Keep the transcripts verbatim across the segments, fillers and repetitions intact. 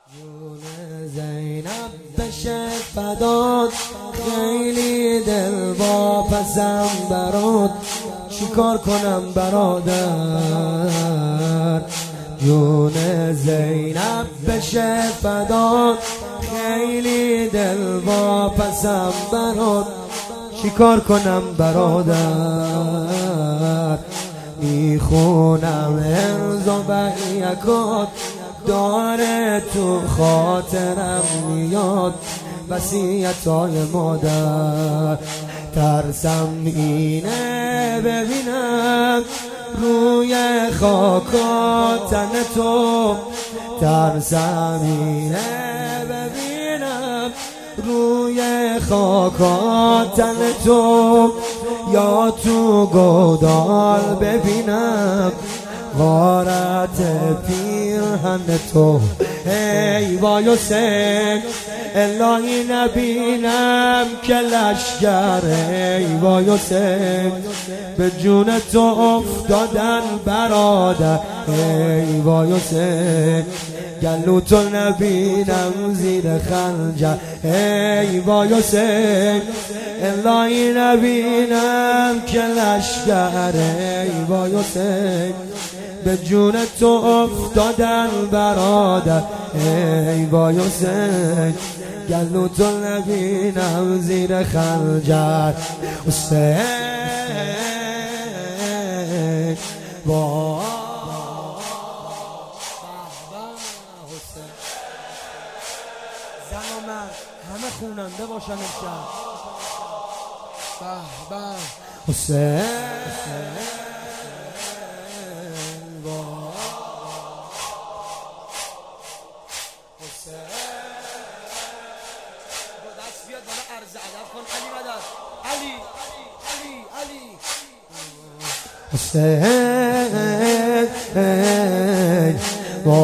جون زینب بشه فدات، خیلی دل با پسم برات، چیکار کنم برادر؟ جون زینب بشه فدات، خیلی دل با پسم برات، چیکار کنم برادر؟ میخونم ارز و بیعکات، داره تو خاطرم میاد وصیتای مادر. ترسم اینه ببینم روی خاکا تن تو، ترسم اینه ببینم روی خاکا تن تو، یا تو گودال ببینم غارت پیرهن تو. ای وای حسین الهی نبینم که لشگر، ای وای حسین به جون تو افتادن برادر، ای وای حسین گلو تو نبینم زیر خنجر، ای وای حسین الهی نبینم که لشگر، ای وای حسین به جون تو افتادن برادر، ای وای حسین گلو تو نبینم زیر خنجر. حسین با زن و مرد همه خوننده باشن امشب. به به حسین بیاد بالا عرض ادب کن. علی مدد، علی علی علی حسین با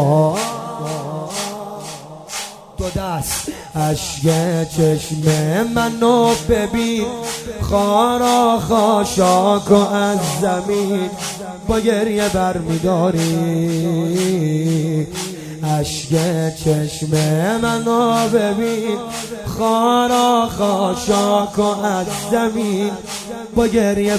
دو دست اشک چشم منو ببین، خارا خاشاک و از زمین با گریه برمیداری. اشک چشم منو ببین، خارا خاشاک و از زمین با گریه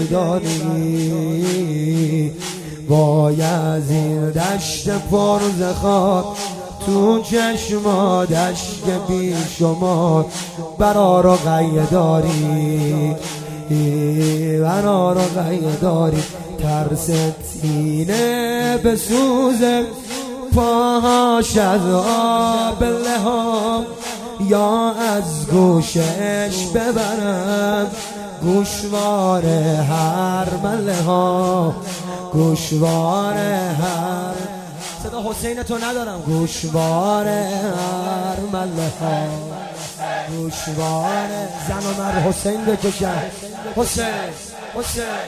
برمیداری. وای از این دشت پرزخار تو چشما دشت بی شما، برا رو غیه داری، برا رو غیه داری. ترست اینه بسوزه پاهاش از آب لحام، یا از گوشش ببرم گوشوار هر مله ها، گوشوار هر صدا حسین تو ندارم، گوشوار هر مله ها، گوشوار زن و مرد حسین بکشن. حسین حسین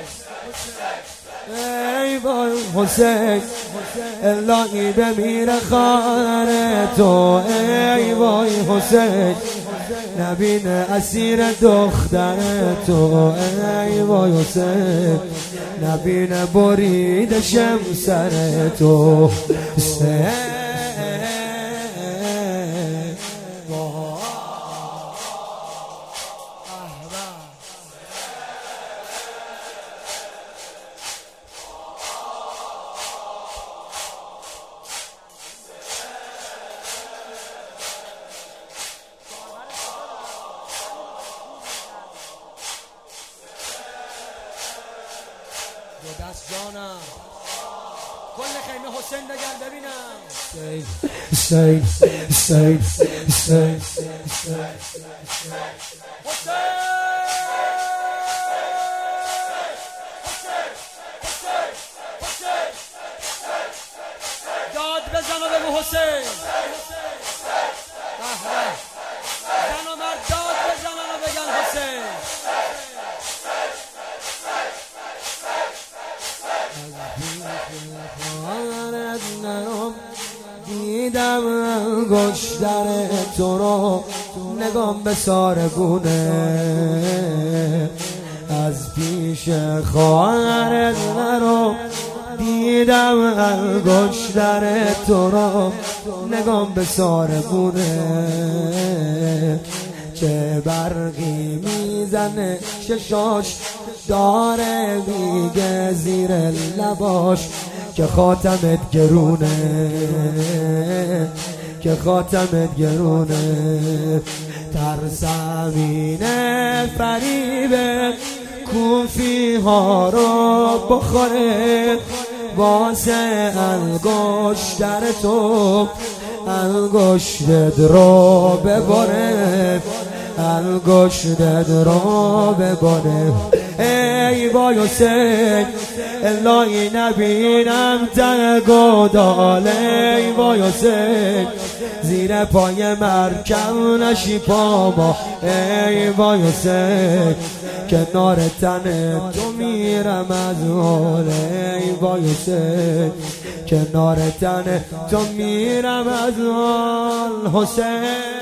ای وای حسین الهی بمیره خانه تو، ای وای حسین نبین اسیر دختر تو، ای وای حسین نبین برید شمسر تو. حسین دست جانم کل خیمه حسین بگرد ببینم. حسین حسین حسین داد بزن و بگو حسین. زن و مرد داد بزنن و بگن حسین. دیدم گشتر تو رو نگام به سارگونه، از پیش خواهرت نرو دیدم انگشتر تو را نگام به ساربونه، چه برقی میزنه چشاش داره میگه زیر لباش که خاتمت گرونه، که خاتمت گرونه. ترسم اینه فریبه کوفی ها رو بخوره واسه انگشتر تو انگشتت رو ببره، انگشتت رو ببره. ای وای حسین الهی نبینم تنگ و داله، ای وای حسین زیر پای مرکب نشی پا ما، ای وای حسین کنار تن تو میرم از حاله، ای وای حسین کنار تن تو میرم از حال حسین.